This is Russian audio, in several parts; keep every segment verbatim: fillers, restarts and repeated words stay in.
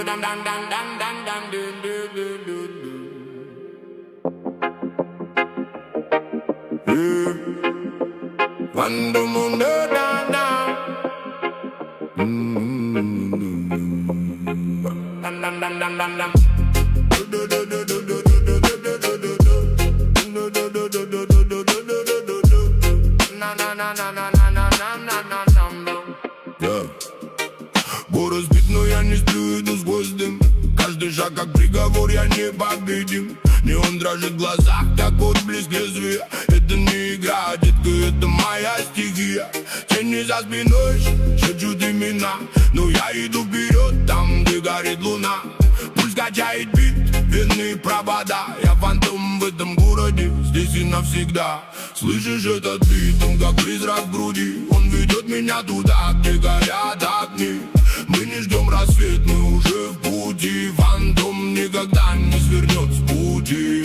Quando mondo da da dam dam dam dam dam na na na na na на на на на на на. Город сбит, но я не сплю, иду с гвоздем. Каждый шаг как приговор, я не победим. Неон дрожит в глазах, как отблеск лезвия. Это не игра, детка, это моя стихия. Тени за спиной шепчут имена, но я иду вперед, там, где горит луна. Пульс качает бит, вины провода. Я фантом в этом городе, здесь и навсегда. Слышишь этот бит, он как призрак в груди. Он ведет меня туда, где горят огни. Мы не ждем рассвет, мы уже в пути. Фантом никогда не свернет с пути.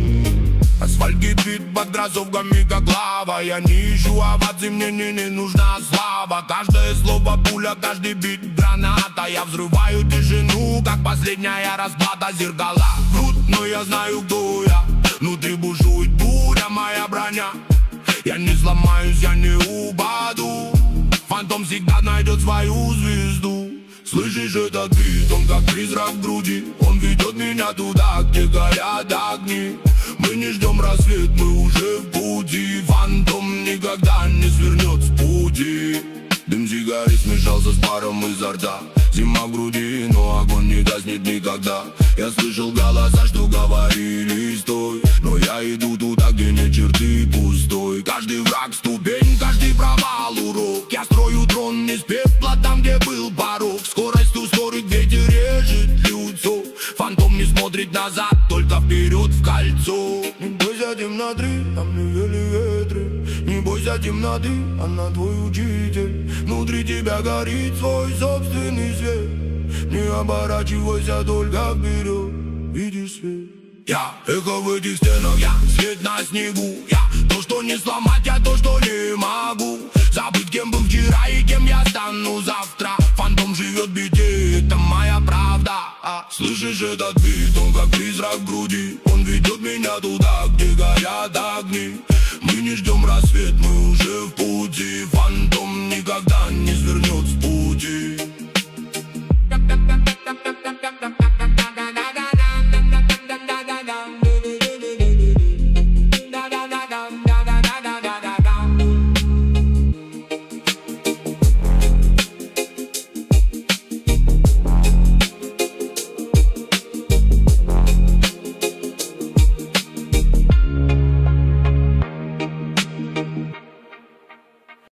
Асфальт кипит под кроссовками, как лава. Я не ищу оваций, мне не, не нужна слава. Каждое слово пуля, каждый бит граната. Я взрываю тишину, как последняя расплата. Зеркала врут, но я знаю, кто я. Внутри бушует буря, моя броня. Я не сломаюсь, я не упаду. Фантом всегда найдет свою звезду. Слышишь этот бит, он как призрак в груди. Он ведет меня туда, где горят огни. Мы не ждем рассвет, мы уже в пути. Фантом никогда не свернет с пути. Дым сигарет смешался с паром изо рта. Зима в груди, но огонь не гаснет никогда. Я слышал голоса, что говорили стой. Но я иду туда, где нет черты пустой. Каждый враг ступень, каждый провал урок. Я строю трон из пепла там, где был порог. Скоростью сорок ветер режет лицо. Фантом не смотрит назад, только вперед в кольцо. Не бойся темноты, там не вели ветры. Не бойся темноты, она твой учитель. Внутри тебя горит свой собственный свет. Не оборачивайся, только вперед, видишь свет. Я эхо в этих стенах, я свет на снегу. Я то, что не сломать, я то, что не могу. Забыть, кем был вчера и кем я стану завтра. Фантом живет в беде, это моя правда. А слышишь этот бит, он как призрак в груди. Он ведет меня туда, где горят огни. Мы не ждем рассвет, мы уже в пути. Фантом никогда